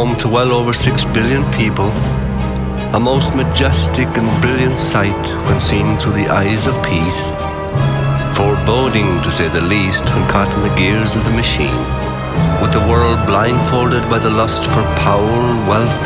home to well over 6 billion people, a most majestic and brilliant sight when seen through the eyes of peace, foreboding to say the least when caught in the gears of the machine, with the world blindfolded by the lust for power, wealth,